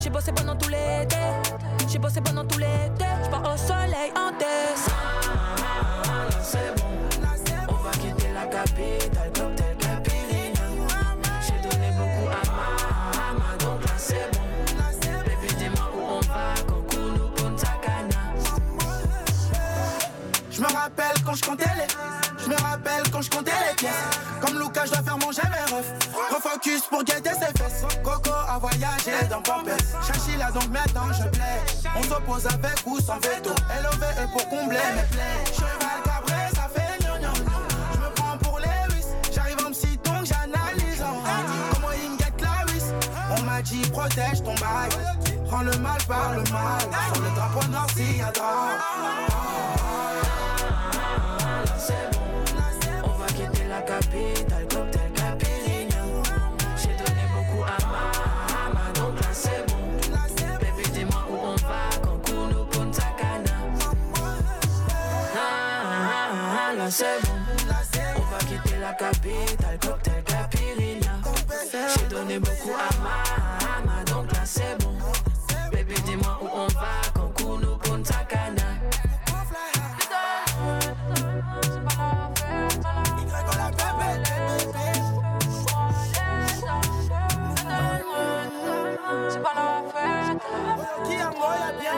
J'ai bossé pendant tout l'été. J'ai bossé pendant tout l'été. J'pars au soleil en tête. C'est bon. On va quitter la capitale, cocktail Caipirinha. J'ai donné beaucoup à ma, donc là c'est bon. Baby, dis-moi où on va, Cancun ou Punta Cana. Je me rappelle quand je comptais les. Je me rappelle quand je comptais les pièces. Comme Lucas, je dois faire manger mes refs. Refocus pour guetter ses fesses. Coco a voyagé dans Pampers. Chachila donc maintenant je plais. On s'oppose avec ou sans veto. LOV est pour combler mes plaies. Cheval cabré, ça fait gnognon. Je me prends pour Lewis. J'arrive en psy donc j'analyse. Comment il me guette la vis. On m'a dit protège ton bail. Rends le mal par le mal. Sur le drapeau noir s'il y a drame. C'est bon. On va quitter la capitale, cocktail Caipirinha. J'ai donné beaucoup à ma, donc là c'est bon. Baby, dis-moi où on va, Cancun ou Punta Cana. Là c'est bon. On va quitter la capitale, cocktail Caipirinha. J'ai donné beaucoup à ma, donc là c'est bon. Baby, dis-moi où on va, Cancun ou Punta Cana. C'est pas la fête. Qui a moi la bien.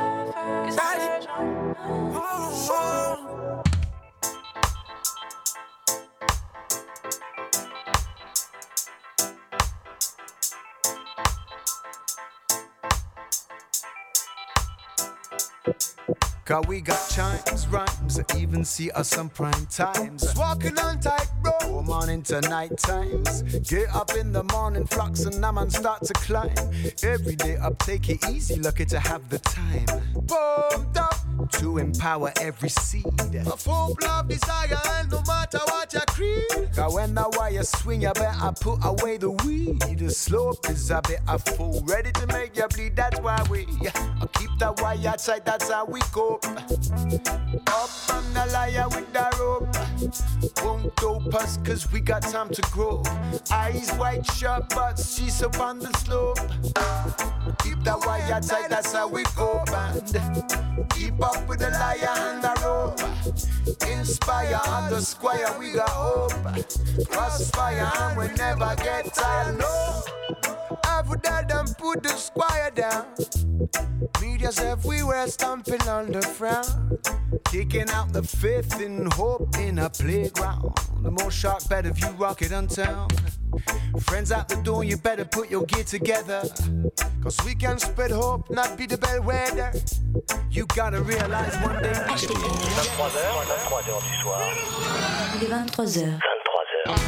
Cause we got chimes, rhymes, I even see us some prime times. Walking on tight road, morning to night times. Get up in the morning, flux and I'm on start to climb. Every day up, take it easy, lucky to have the time. Pumped up to empower every seed. A full of desire and no matter what your creed. Cause when the wire swing, you better put away the weed. The slope is a bit of full, ready to make you bleed, that's why we keep the wire tight, that's how we go. Up on the liar with the rope. Won't dope us cause we got time to grow. Eyes wide shut but she's up on the slope. Keep the wire tight, that's how we go, band. Keep up with the liar and the rope. Inspire on the square, we got hope. Crossfire and we never get tired, no. I've done them put the squire down. Media's everywhere stomping on the frown. Kicking out the fifth in hope in a playground. The more shark better if you rock it on town. Friends out the door, you better put your gear together. Cause we can spread hope, not be the bellwether. You gotta realize one day we should be 23h du soir. Il est 23h. 23h.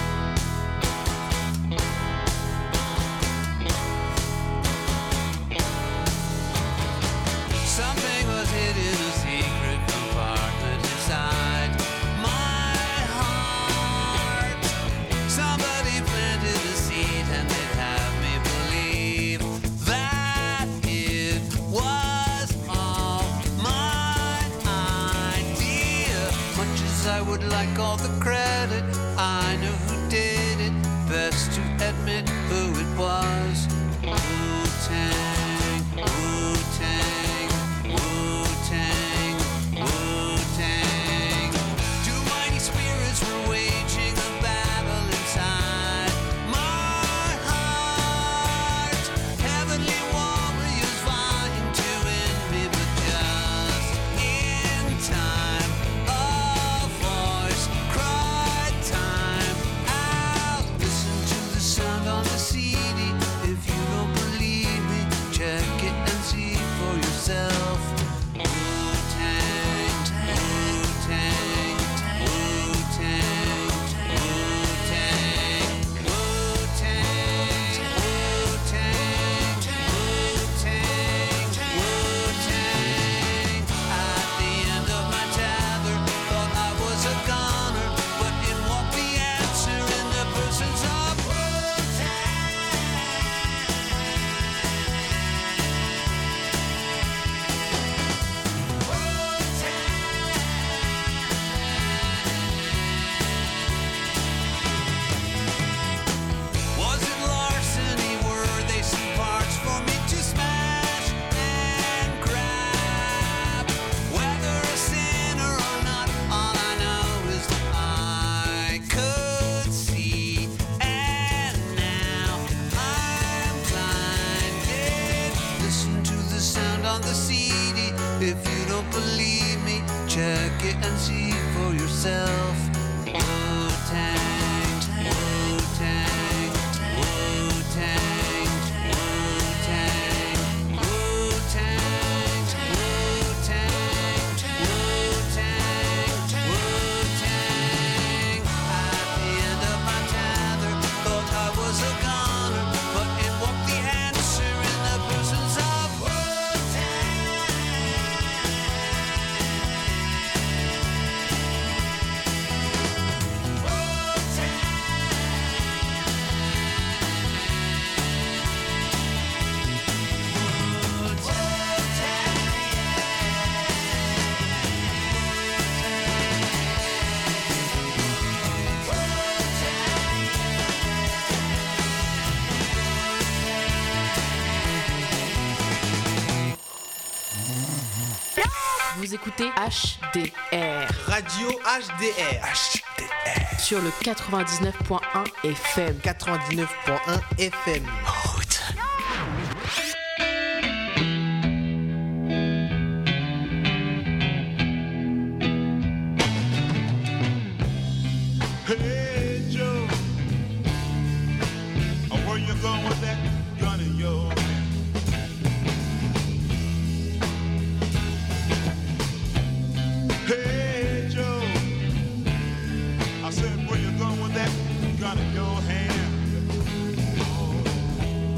Something was hid in a secret compartment inside my heart. Somebody planted a seed and they'd have me believe that it was all my idea. Much as I would like all the credit, I knew who did it. Best to admit who it was. Wu-Tang, Wu-Tang. Wu-Tang, Wu-Tang. Two mighty spirits were waging a battle inside my heart. Heavenly warriors vying to end me, but just in time a voice cried. listen to the sound on the CD. If you don't believe me, check it and see for yourself. Wu-Tang, Wu-Tang, Wu-Tang, Wu-Tang, Wu-Tang, Wu-Tang, Wu-Tang, Wu-Tang. At the end of my tether, thought I was a goner, but in walked the answer in the persons of Vous écoutez HDR. Radio HDR. HDR. Sur le 99.1 FM. 99.1 FM. Hey Joe, where you going with that gun in your hand? Hey Joe, I said where you going with that gun in your hand? Oh.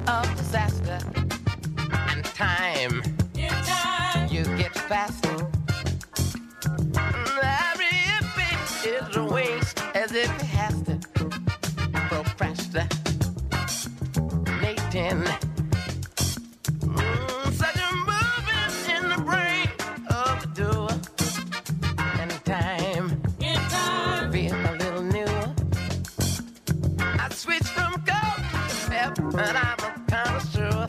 of disaster. And time, you get faster. Every bit is a waste as if it has to. Procrastinating. Such a movement in the brain of the doer. And time, feel a little newer. I switched from gold to pep, and I'm a connoisseur.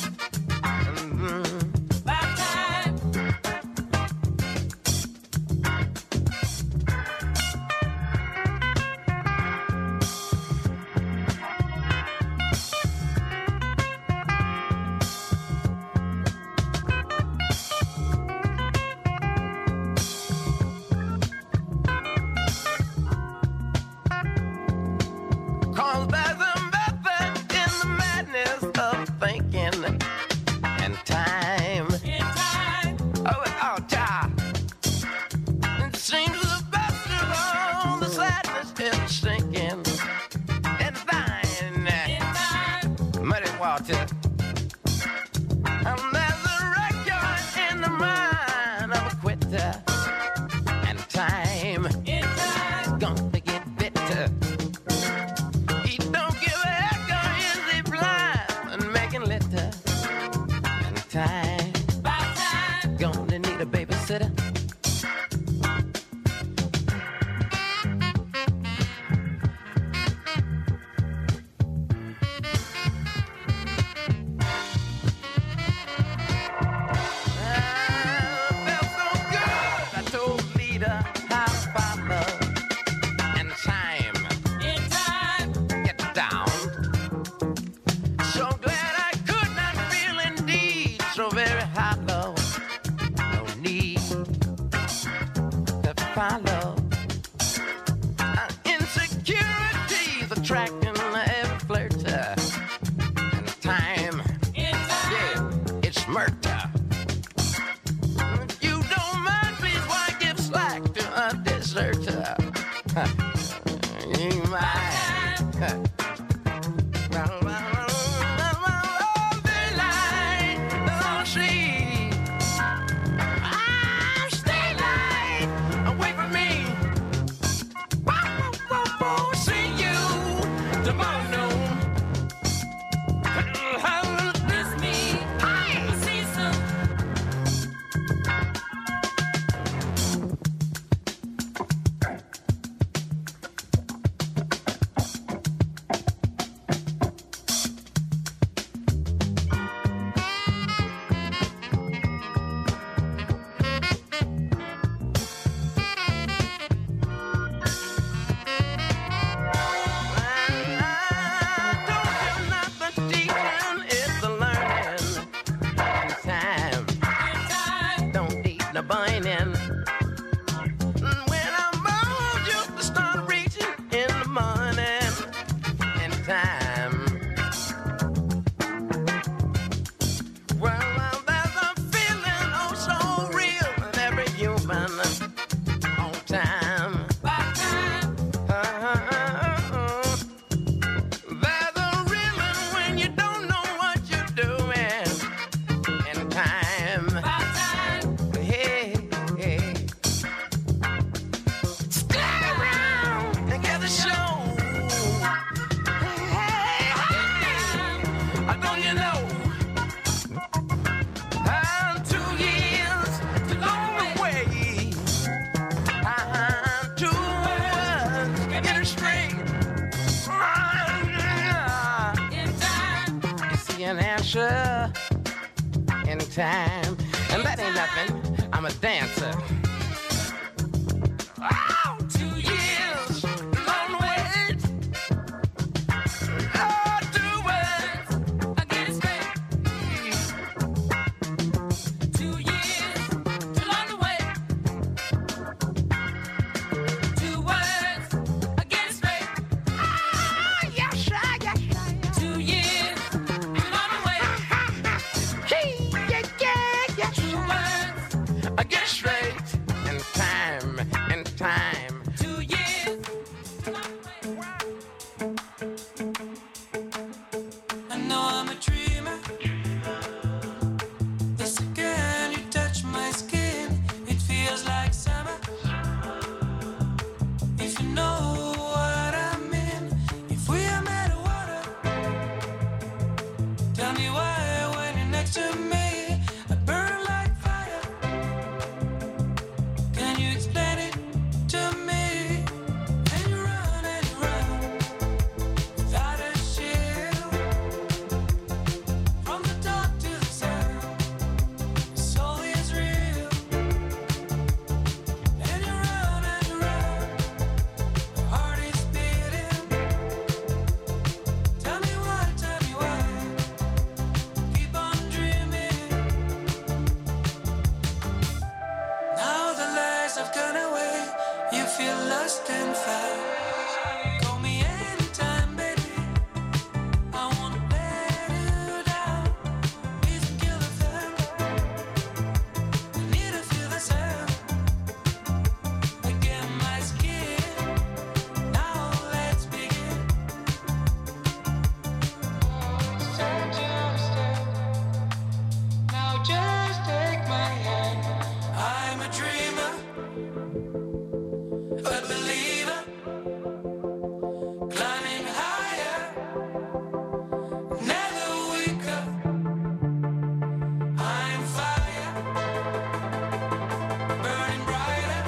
Cause there's a method in the madness of thinking. And time. Oh, time. It seems the best of all the sadness is sinking. And thine. Muddy water. And there's a record in the mind of a quitter. And time. It's gonna get bitter. He don't give a heck, or is he blind and making litter? And time, gonna need a babysitter. Felt so good, I told the leader how to follow. And time, get down. So glad I could not feel indeed so very hollow. No need to follow. Insecurities attracting every flirter. And time, yeah, it's murder. If you don't mind, please why give slack to a deserter? You might. Stay light, away from me. See you tomorrow noon. Miss me, see some. Sure, anytime, and that ain't nothing. I'm a dancer. Oh, 2 years, long wait. Oh, 2 words, I get it straight. 2 years, too long to wait. 2 words, I get it straight. Ah, yes, sir, yes, sir. 2 years, too long to wait. I get straight in time. 2 years. I know I'm a Tell me why when you're next to me I burn like fire. Can you explain it to me? And you run without a shield. From the dark to the sun, the soul is real. And you run, the heart is beating. Tell me why, keep on dreaming. Now the lies have gone away, you feel lost and found. Call me anytime, baby, I won't let you down. Please kill the fan, I need to feel the sound. Again my skin, now let's begin. Start to understand, now just take my hand. I'm a dreamer, a believer, climbing higher, never weaker. I'm fire, burning brighter.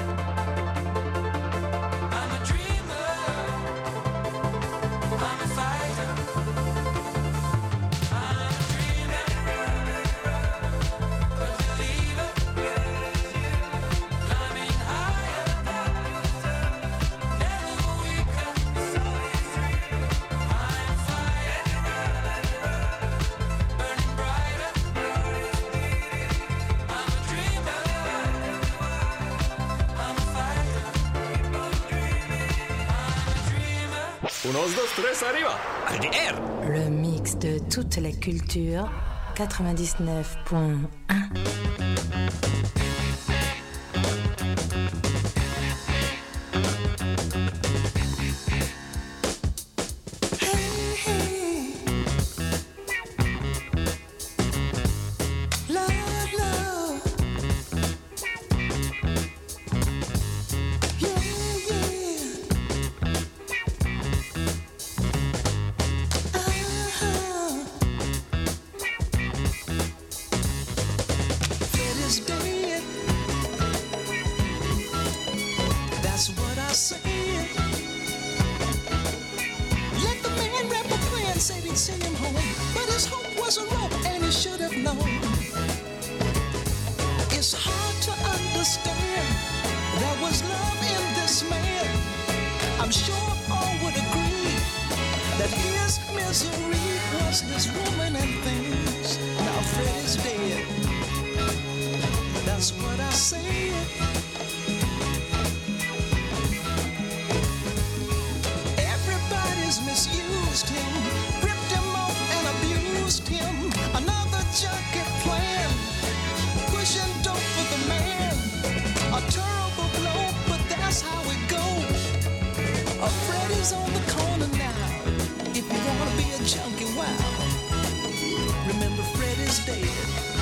I'm a dreamer, I'm a fighter. I'm a dreamer, a believer, climbing higher, never weaker. I'm fire, burning brighter. I'm a dreamer, I'm a fighter. I'm a dreamer. 1, 2, 3, arriva! RDR! Le mix de toute la culture 99.1. Love, love. Yeah, yeah. Fred is dead. That's what I said. Let the man rap a plan, said he'd send him home, but his hope wasn't wrong, and he should have known. It's hard to understand. There was love in this man. I'm sure all would agree that his misery was his woman and things. Now Fred is dead. That's what I said. Everybody's misused him, ripped him off and abused him. Another junkie plan, pushing dope for the man. A terrible blow, but that's how it goes. Freddy's on the corner now. If you wanna be a junkie, wow. Remember Freddy's dead.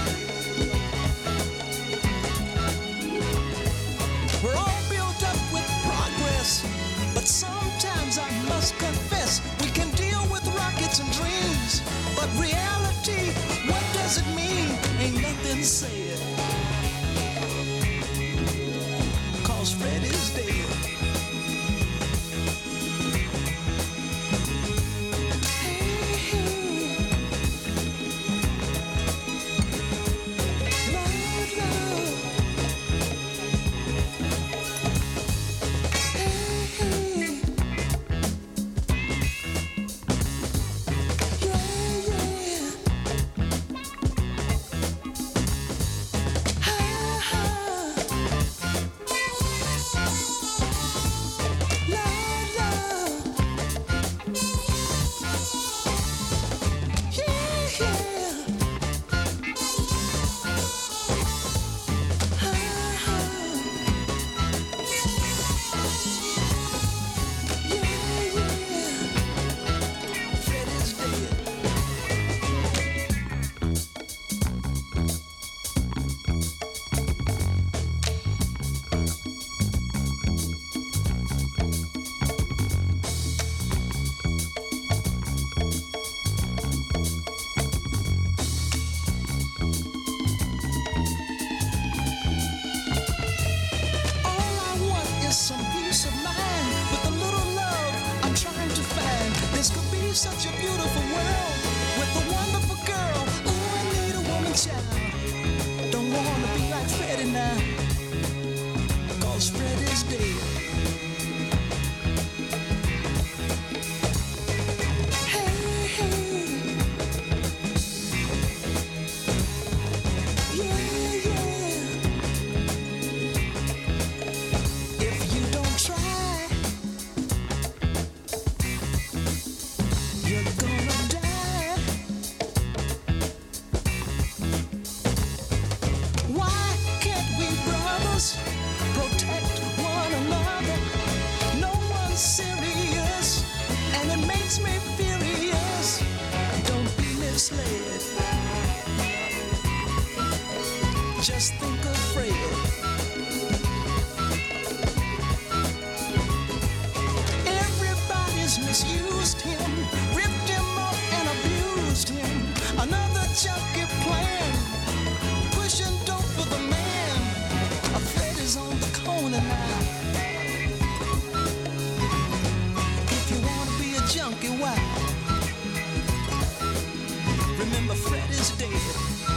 We're all built up with progress, but sometimes I must confess we can deal with rockets and dreams, but reality, what does it mean? Ain't nothing said. 'Cause Fred is dead. Just think of Fredo. Everybody's misused him, ripped him up and abused him. Another junkie plan, pushing dope for the man. Fred is on the corner now. If you wanna be a junkie, why? Remember, Fred is dead.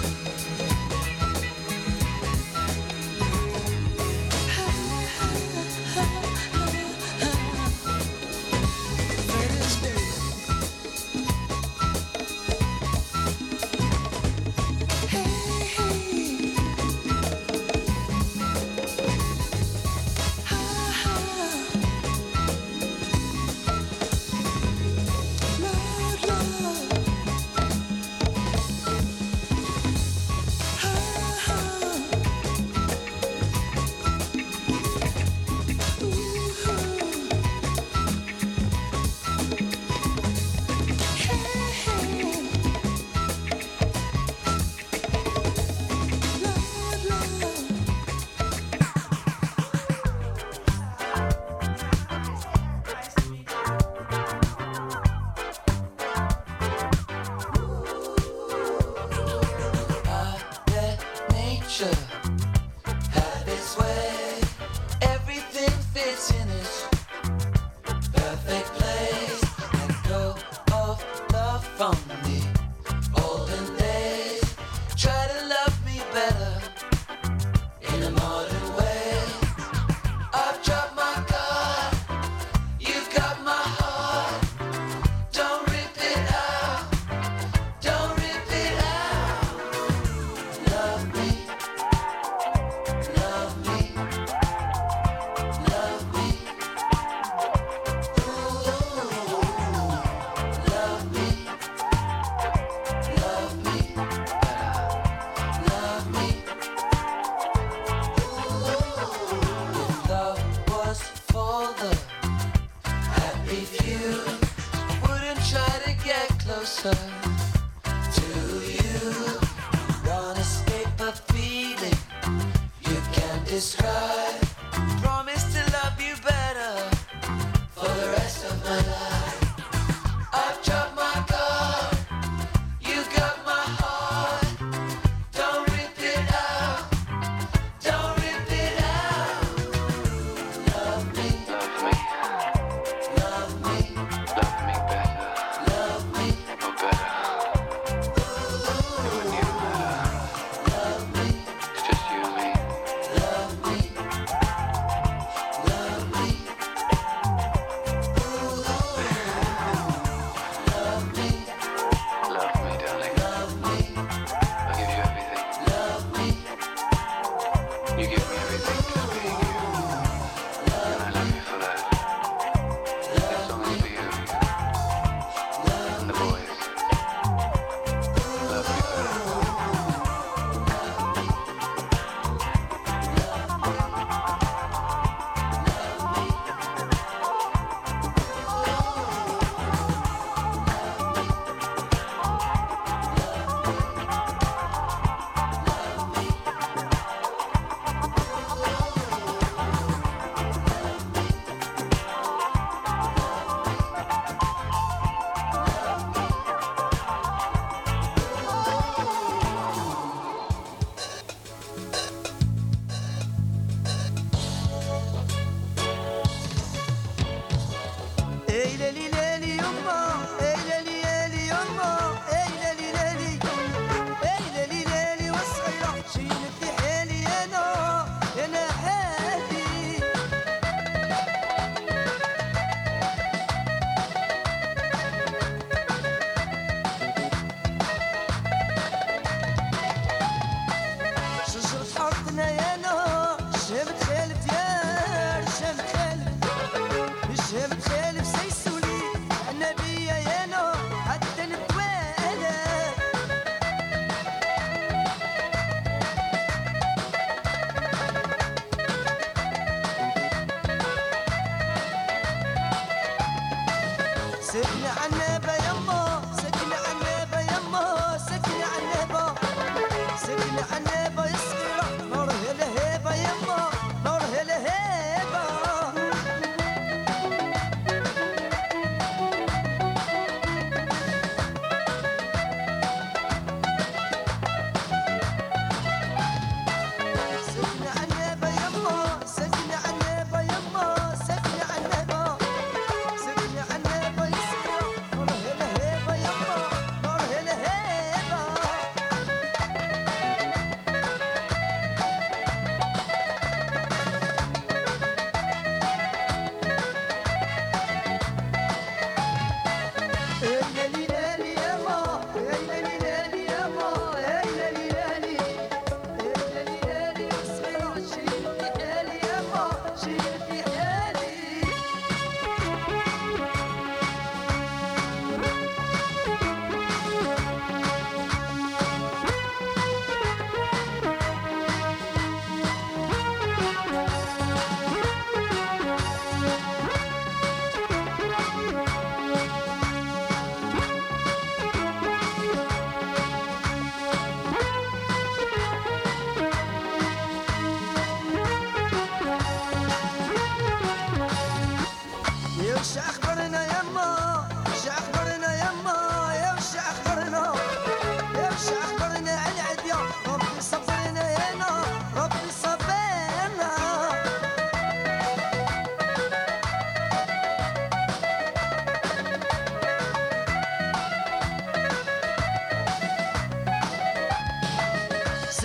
سكنة عنابة يما سكنة عنابة يما سكنة عنابة سكنة عنابة يصغر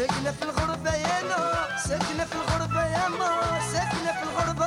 ساكنة في الغربة يا ما ساكنة في الغربة يا ما ساكنة في الغربة